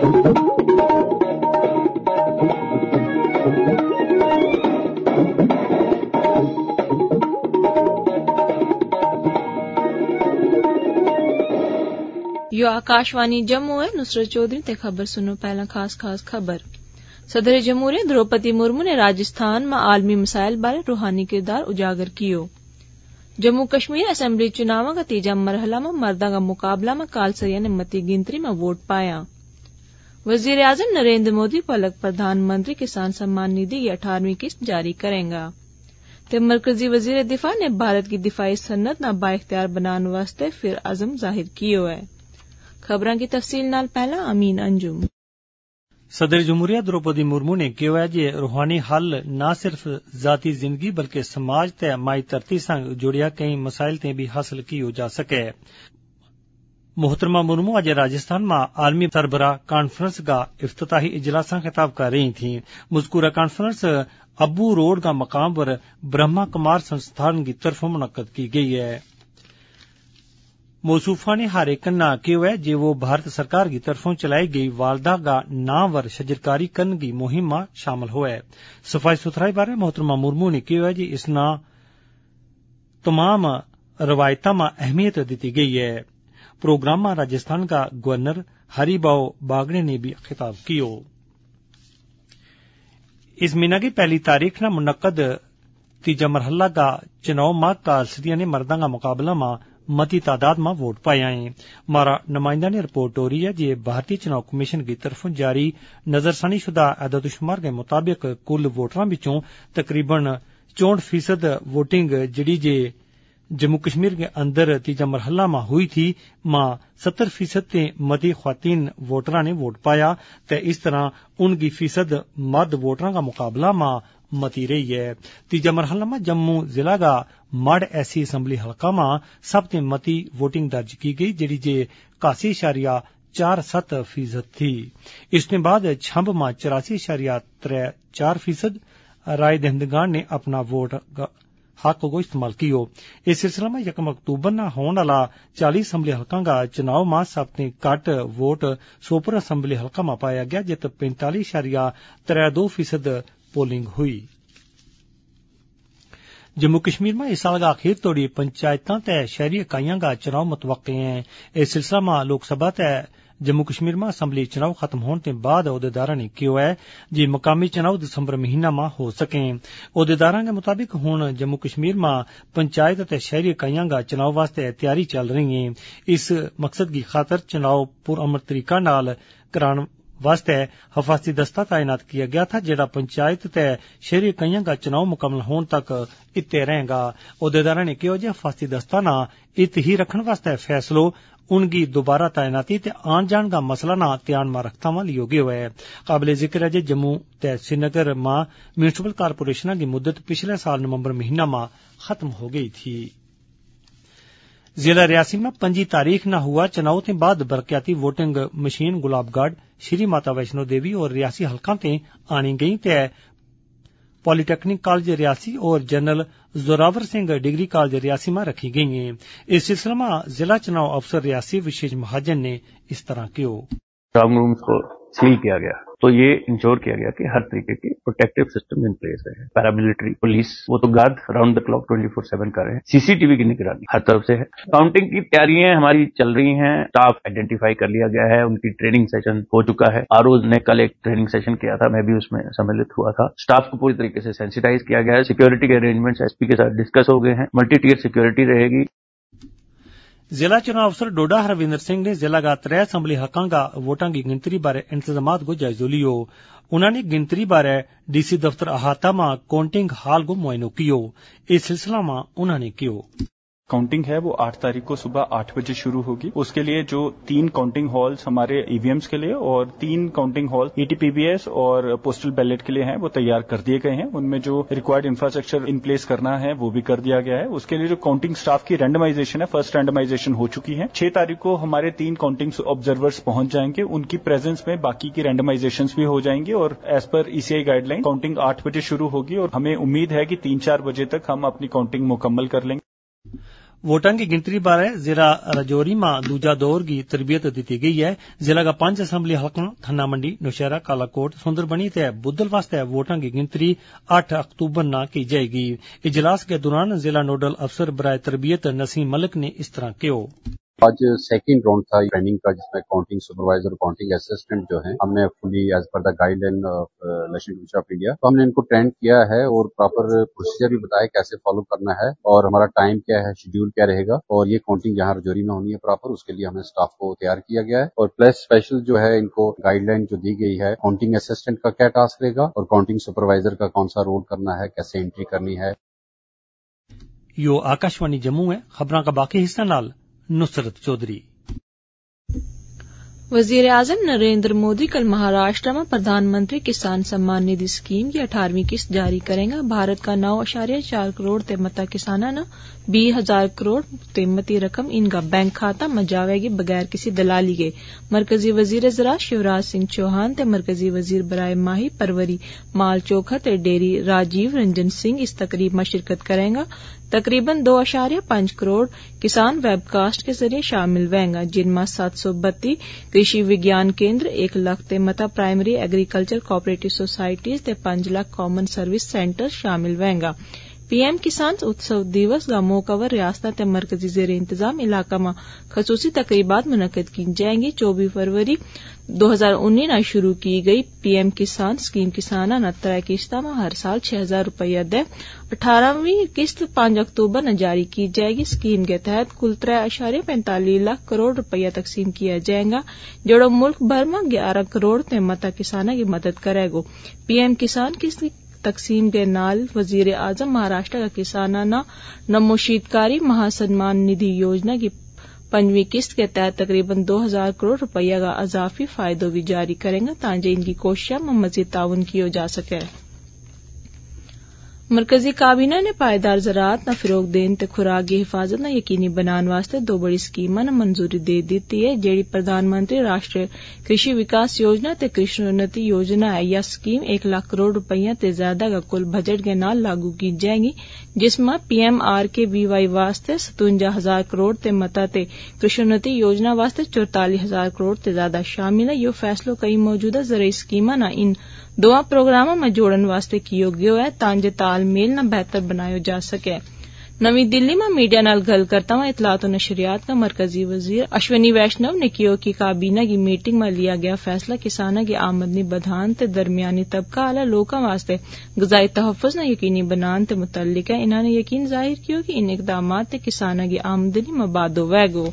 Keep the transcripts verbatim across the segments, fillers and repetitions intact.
यो आकाशवाणी जम्मू है। नुसरत चौधरी ते खबर सुनो। पहला खास खास खबर। सदर जमहूरियत द्रौपदी मुर्मू ने राजस्थान में आलमी मसाइल बारे रूहानी किरदार उजागर कियो। जम्मू कश्मीर असेंबली चुनाव का तीजा मरहला में मर्दा का मुकाबला में कालसरिया ने मती गिनती में वोट पाया। वजीर आजम नरेंद्र मोदी पलक प्रधानमंत्री किसान सम्मान निधि की अठारहवीं किस्त जारी करेगा। ते मरकजी वजीर दिफा ने भारत की दिफाई सन्नत ना बाइख्तियार बनाने वास्ते फिर अज़म जाहिर कियो है। खबरां की तफसील नाल पहला अमीन अंजुम। सदर जमहूरियत द्रौपदी मुर्मू ने कहा है कि रूहानी हल न सिर्फ जाती जिंदगी बल्कि समाज ते माई धरती संग जुड़िया कई मसाइल ते भी हासिल कियो जा सके। मोहतरमा मुर्मू आज राजस्थान में आलमी सरबराह कॉन्फ्रेंस का इफ्तिताही इजलास खिताब कर रही थी। मुज़कूरा कॉन्फ्रेंस अब्बू रोड का मकाम पर ब्रह्मा कुमार संस्थान की तरफ मुनक्कद की गई है। मौसूफा ने हर एक ना किया है जे वो भारत सरकार की तरफों चलाई गई वालदा का नावर शजरकारी करने की मुहिम में शामिल हुआ है। सफाई सुथराई बारे मोहतरमा मुर्मू ने कहा है कि इस ना तमाम रवायत में अहमियत दी गई है। प्रोग्राम में राजस्थान का गवर्नर हरिभाऊ बागड़े ने भी खिताब किया। इस महीना की पहली तारीख न मुनक्कद तीजा मरहला का चुनाव में कालसरिया ने मर्दा का मुकाबला में मती तादाद में वोट पाए हैं। हमारा नुमाइंदा ने रिपोर्ट हो रही है कि भारतीय चुनाव कमीशन की तरफ जारी नजरसानी शुदा एदादुशुमार के मुताबिक कुल वोटरों विचों तकरीबन चौंठ फीसद वोटिंग जिड़ी जे जम्मू कश्मीर के अंदर तीजा मरहला में हुई थी मां सत्तर फीसद ते मती ख्वातीन वोटरां ने वोट पाया। ते इस तरह उनकी फीसद मर्द वोटरां का मुकाबला में मती रही है। तीजा मरहला में जम्मू जिला का मड एसी असम्बली हल्का में सबसे मती वोटिंग दर्ज की गई जिड़ी जे इक्यासी इशारिया चार सत्त फीसद थी। इसके बाद छंब में चौरासी इशारिया त्रै चार फीसद राय दहिंदगान ने अपना वोट हक को इस्तेमाल कियो। इस सिलसिले में यकम अक्तूबर न होने वाला चालीस असम्बली हल्का का चुनाव में सबसे घट वोट सोपर असम्बली हल्का में पाया गया जित पैंतालीस इशारिया त्रै दो फीसद पोलिंग हुई। जम्मू कश्मीर में इस साल का आखिर तोड़ी पंचायतां ते शहरी इकाइयां का चुनाव मुतवक्के हैं। इस सिलसिले में लोकसभा ते जम्मू कश्मीर में असम्बली चुनाव खत्म होने के बाद अहदेदारां ने कहा है कि मकामी चुनाव दिसंबर महीना में हो सके। अहदेदारां के मुताबिक हुण जम्मू कश्मीर में पंचायत ते शहरी इकाइयां का चुनाव वास्ते तैयारी चल रही है। इस मकसद की खातर चुनाव पुरअमन तरीका नाल कराने वास्ते हफाजती दस्ता तैनात किया गया था जेड़ा पंचायत ते शहरी इकाइयां का चुनाव मुकम्मल होने तक इत्ते रहेगा। अहदेदारां ने कहा कि हफाजती दस्ता ना इत ही रखने वास्ते फैसलो उनकी दोबारा तैनाती ते आन जान का मसला ना ध्यान में रखता हुआ लियो गयो है। काबिले जिक्र है कि जम्मू ते श्रीनगर में म्यूनिसिपल कारपोरेशन की मुद्दत पिछले साल नवंबर महीना में खत्म हो गई थी। जिला रियासी में पंजी तारीख न हुआ चुनाव के बाद बरकियाती वोटिंग मशीन गुलाबगढ़ श्री माता वैष्णो देवी और रियासी हल्का ते आनी गई ते पॉलीटेक्निक कॉलेज रियासी और general Zorawar Singh degree college Reasi में रखी गई हैं। इस सिलसिले में जिला चुनाव अफसर रियासी विशेष महाजन ने इस तरह किया। स्ट्रांग रूम्स को सील किया गया तो ये इंश्योर किया गया कि हर तरीके की प्रोटेक्टिव सिस्टम इन प्लेस है। पैरामिलिट्री पुलिस वो तो guard round the clock twenty four seven कर रहे हैं। सीसीटीवी की निगरानी हर तरफ से है। काउंटिंग की तैयारियां हमारी चल रही हैं। स्टाफ आइडेंटिफाई कर लिया गया है। उनकी ट्रेनिंग सेशन हो चुका है। आरओ ने कल एक ट्रेनिंग सेशन किया था, मैं भी उसमें सम्मिलित हुआ था। स्टाफ को पूरी तरीके से सेंसिटाइज किया गया है। सिक्योरिटी के अरेंजमेंट्स एसपी के साथ डिस्कस हो गए हैं। मल्टी टीयर सिक्योरिटी रहेगी। जिला चुनाव अफसर डोडा हरविंदर सिंह ने जिला का त्रै असम्बली हकां का वोटां की गिनतरी बारे इंतजामात को जायजो लियो। उन्होंने गिनतरी बारे डीसी दफ्तर अहाता में काउंटिंग हॉल को मुआयनो कियो। इस सिलसिला में उन्होंने कियो। काउंटिंग है वो आठ तारीख को सुबह आठ बजे शुरू होगी। उसके लिए जो तीन काउंटिंग हॉल्स हमारे ईवीएम्स के लिए और तीन काउंटिंग हॉल ईटीपीबीएस और पोस्टल बैलेट के लिए हैं वो तैयार कर दिए गए हैं। उनमें जो रिक्वायर्ड इंफ्रास्ट्रक्चर इन प्लेस करना है वो भी कर दिया गया है। उसके लिए जो काउंटिंग स्टाफ की रैंडमाइजेशन है, फर्स्ट रैंडमाइजेशन हो चुकी है। छह तारीख को हमारे तीन काउंटिंग ऑब्जर्वर्स पहुंच जाएंगे। उनकी प्रेजेंस में बाकी की रैंडमाइजेशन भी हो जाएंगे और as per ECI guideline counting आठ बजे शुरू होगी और हमें उम्मीद है कि तीन चार बजे तक हम अपनी काउंटिंग मुकम्मल कर लेंगे। ووٹاں کی گنتری بارے ضلع رجوری میں دوجا دور کی تربیت دیتی گئی ہے۔ ضلع کا پانچ اسمبلی حلقوں تھنا منڈی، نوشہرہ، کالا کوٹ، سندر بنی تے بدل واسطے ووٹاں کی گنتری آٹھ اکتوبر نہ کی جائے گی۔ اجلاس کے دوران ضلع نوڈل افسر برائے تربیت نسیم ملک نے اس طرح کہو۔ آج سیکنڈ راؤنڈ تھا ٹریننگ کا، جس میں کاؤنٹنگ سپروائزر اور کاؤنٹنگ اسسٹنٹ جو ہیں ہم نے fully as per the guideline election commission of India تو ہم نے ان کو ٹرین کیا ہے اور پراپر پروسیجر بھی بتایا کیسے فالو کرنا ہے اور ہمارا ٹائم کیا ہے، شیڈیول کیا رہے گا، اور یہ کاؤنٹنگ جہاں رجوری میں ہونی ہے پراپر اس کے لیے ہمیں اسٹاف کو تیار کیا گیا ہے۔ اور پلس اسپیشل جو ہے ان کو گائیڈ لائن جو دی گئی ہے کاؤنٹنگ اسسٹنٹ کا کیا ٹاسک رہے گا اور کاؤنٹنگ سپروائزر کا کون سا رول کرنا ہے، کیسے انٹری کرنی ہے۔ یو آکاشوانی جموں ہے، خبراں کا باقی حصہ نال نصرت چودھری۔ وزیر اعظم نریندر مودی کل مہاراشٹر میں پردھان منتری کسان سمان ندھی اسکیم کی اٹھارہویں قسط جاری کریں گا۔ بھارت کا نو اشاریہ چار کروڑ تیمتا کسانہ نا بی ہزار کروڑ تیمتی رقم ان کا بینک کھاتہ میں جاوے گی بغیر کسی دلالی کے۔ مرکزی وزیر زراعت شیوراج سنگھ چوہان تے مرکزی وزیر برائے ماہی پروری، مال چوکھا تے ڈیری راجیو رنجن سنگھ اس تقریب میں شرکت کریں گا۔ تقریباً دو اشاریہ پانچ کروڑ کسان ویب کاسٹ کے ذریعے شامل ہوئیں گا، جن میں سات سو بتی کرشی وگیان کیندر، ایک لاکھ تے متا پرائمری ایگریکلچر کوآپریٹو سوسائٹیز تے پانچ لاکھ کامن سروس سینٹر شامل ہوئیں گا۔ پی ایم کسان اتسو دیوس کا موقع ریاستہ تے مرکزی زیر انتظام علاقہ میں خصوصی تقریبات منعقد کی جائیں گی۔ چوبیس فروری دو ہزار انیس میں شروع کی گئی پی ایم کسان اسکیم کسانہ نہ ترے قسطوں میں ہر سال چھ ہزار روپیہ دے اٹھارہویں قسط پانچ اکتوبر نہ جاری کی جائے گی۔ اسکیم کے تحت کل ترے اشاریہ پینتالیس لاکھ کروڑ روپیہ تقسیم کیا جائے گا، جو ملک بھر میں گیارہ کروڑ تے متا کسانوں کی مدد کرے گا۔ پی ایم کسان کی تقسیم کے نال وزیر اعظم مہاراشٹر کا کسانہ نہ نموشیدکاری مہا سنمان ندھی یوجنا کی پنجویں قسط کے تحت تقریباً دو ہزار کروڑ روپیہ کا اضافی فائدہ بھی جاری کریں گا تاکہ ان کی کوششوں میں مزید تعاون کیا جا سکے۔ مرکزی کابینہ نے پائیدار زراعت نہ فروغ دین تے خوراک کی حفاظت نہ یقینی بنان واسطے دو بڑی اسکیماں نہ منظوری دے دیتی ہے، جیڑی پردھان منتری راشٹری کرشی وکاس یوجنا تے کرشنوتی یوجنا ہے۔ یہ اسکیم ایک لاکھ کروڑ روپیہ تے زیادہ کا کل بجٹ کے نال لاگو کی جائے گی، جس میں پی ایم آر کے وی وائی واسطے ستوجا ہزار کروڑ تے متا تے کرشنوتی یوجنا واسطے چورتالیس ہزار کروڑ تے زیادہ شامل ہے۔ یہ فیصلہ کئی موجودہ زرعی اسکیماں نہ ان دونوں پروگراموں میں جوڑن واسطے کیو گیا ہے تاکہ تال میل نہ بہتر بنایا جا سکے۔ نئی دلی میں میڈیا نال گل کرتا ہوا اطلاعات و نشریات کا مرکزی وزیر اشونی ویشنو نے کہا کہ کابینہ کی میٹنگ میں لیا گیا فیصلہ کسانوں کی آمدنی بدھان تے درمیانی طبقہ والا لوگوں واسطے غذائی تحفظ نہ یقینی بنان تے متعلق ہے۔ انہوں نے یقین ظاہر کیا کہ ان اقدامات تے کسانوں کی آمدنی میں واضح ہوئے گا۔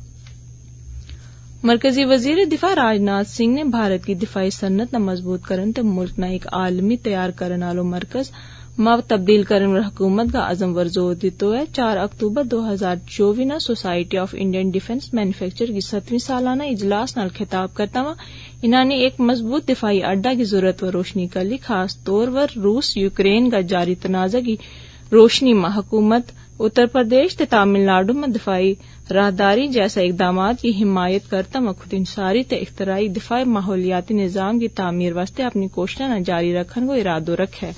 مرکزی وزیر دفاع راجناتھ سنگھ نے بھارت کی دفاعی صنعت نہ مضبوط کرن تے ملک نہ ایک عالمی تیار کرن والو مرکز میں تبدیل کرن حکومت کا عزم ور زور دیتے ہے۔ چار اکتوبر دو ہزار چوبیس نا Society of Indian Defence Manufacture کی ستویں سالانہ اجلاس نال خطاب کرتا ہوا انہوں نے ایک مضبوط دفاعی اڈا کی ضرورت و روشنی کر لی، خاص طور پر روس یوکرین کا جاری تنازع کی روشنی میں حکومت اتر پردیش تے تامل ناڈو میں دفاعی راہداری جیسے اقدامات کی حمایت کرتا ہوا خود انحصاری تے اختراعی دفاعی ماحولیاتی نظام کی تعمیر واسطے اپنی کوششیں جاری رکھنے کو ارادہ رکھے۔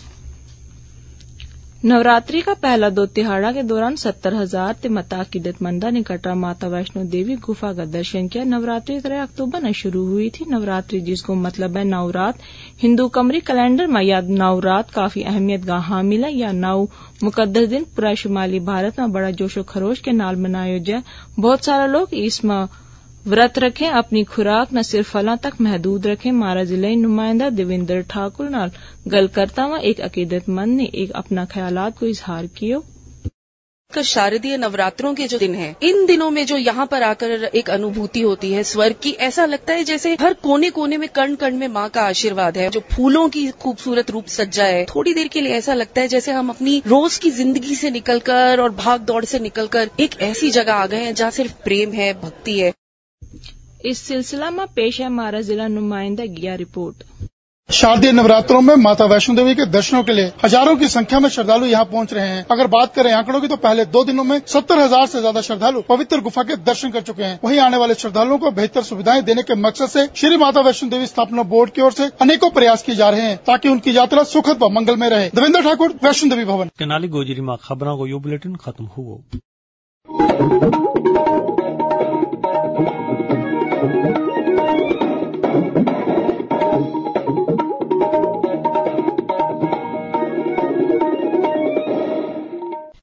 نوراتری کا پہلا دو تہاڑا کے دوران ستر ہزار تے متا عقیدت مندہ نے کٹرا ماتا ویشنو دیوی گفا کا درشن کیا۔ نوراتری ترے اکتوبر میں شروع ہوئی تھی۔ نوراتری جس کو مطلب ہے نو رات، ہندو قمری کیلنڈر میں یا نو رات کافی اہمیت کا حامل ہے۔ یا نو مقدس دن پورا شمالی بھارت میں بڑا جوش و خروش کے نال منایا جائے۔ بہت سارے لوگ اس میں ورت رکھیں، اپنی خوراک نہ صرف پھلاں تک محدود رکھیں۔ مارا ضلعی نمائندہ دیویندر ٹھاکر نال گل کرتا ہوا ایک عقیدت مند نے ایک اپنا خیالات کو اظہار کیا۔ شاردیہ نوراتروں کے جو دن ہیں، ان دنوں میں جو یہاں پر آ کر ایک انوبھوتی ہوتی ہے سور کی، ایسا لگتا ہے جیسے ہر کونے کونے میں کن کن میں ماں کا آشیرواد ہے، جو پھولوں کی خوبصورت روپ سجا ہے۔ تھوڑی دیر کے لیے ایسا لگتا ہے جیسے ہم اپنی روز کی زندگی سے نکل کر اور بھاگ دوڑ سے نکل کر ایک ایسی جگہ آ گئے ہیں جہاں صرف پریم ہے، بھکتی ہے۔ اس سلسلہ میں پیش ہے ہمارا ضلع نمائندہ گیا رپورٹ۔ شاردیہ نوراتروں میں ماتا ویشنو دیوی کے درشنوں کے لیے ہزاروں کی سنکھیا میں شردھالو یہاں پہنچ رہے ہیں۔ اگر بات کریں آنکڑوں کی تو پہلے دو دنوں میں ستر ہزار سے زیادہ شردھالو پوتر گفا کے درشن کر چکے ہیں۔ وہیں آنے والے شردھالوؤں کو بہتر سویدھائیں دینے کے مقصد سے شری ماتا ویشنو دیوی استھاپنا بورڈ کی اور سے انیکوں پریاس کیے جا رہے ہیں تاکہ ان کی یاترا سکھد و منگل میں رہے۔ دیویندر ٹھاکر، ویشنو دیوی بھون۔ کنالی گوجری میں خبروں کو یو بلیٹن ختم ہوا۔ ہے۔